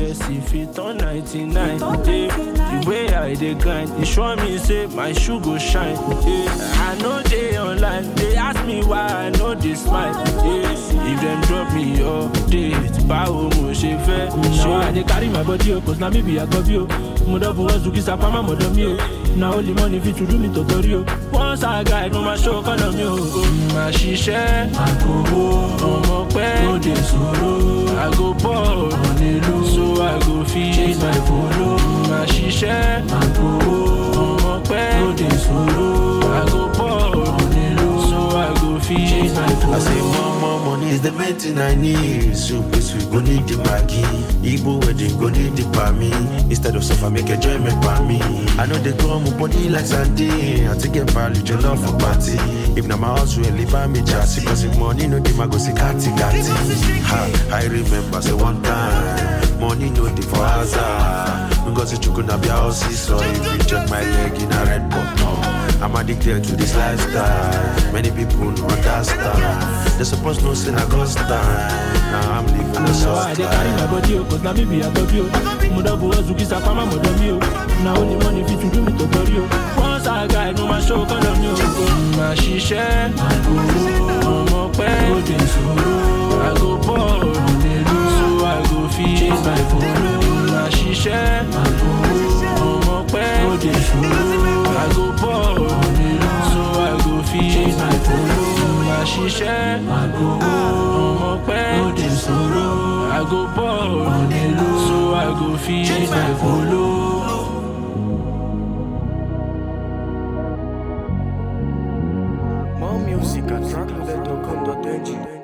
yes, if it on 99. The way I dey grind, it show me say my shoe go shine. I know they online, they ask me why I know they smile. If them drop me update, báwo mo ṣe fẹ́. Now I dey carry my body, cause now me be a copy. Mo double was to kiss up my mother me. Now only money fit to do me tutorial. Once I guide, no my show color me. Ma ṣiṣẹ́, ọmọ pẹ́, no dey sọ̀rọ̀. I go ball on the low, so I go feed chase my follow. Ma ṣiṣẹ́, ọmọ pẹ́, no dey sọ̀rọ̀. I go ball on the low, so I go feed chase my follow. I say more money is the main thing I need. So please we go need the Maggi. Igbo wedding go need the Pami. Instead of suffer make enjoyment by me. I know they come up body like Sunday. I take a value your love for party. If na my house will leave me just cause if money no dey go see kati. I remember say one time money no dey for hazard. Because you could not be a house so if you check my leg in a red button. I'm addicted to this lifestyle. Many people don't understand. They supposed to say I got stand. Now I'm living the soft I dey carry my body, cause now me be a copy. Mo double was to kiss up my mother me. Now only money fit to do me tutorial. Once I guide, no my show color me. Ma ṣiṣẹ́, ọmọ pẹ́, no dey sọ̀rọ̀. I go ball on the low, so I go feed chase my follow. Ma ṣiṣẹ́, ọmọ pẹ́, no dey sọ̀rọ̀. I go ball on the low, so I go feed chase my follow. Ma ṣiṣẹ́, ọmọ pẹ́, no dey sọ̀rọ̀. I go ball on the low, so I go feed chase my follow. More music at trackloaded.com.ng.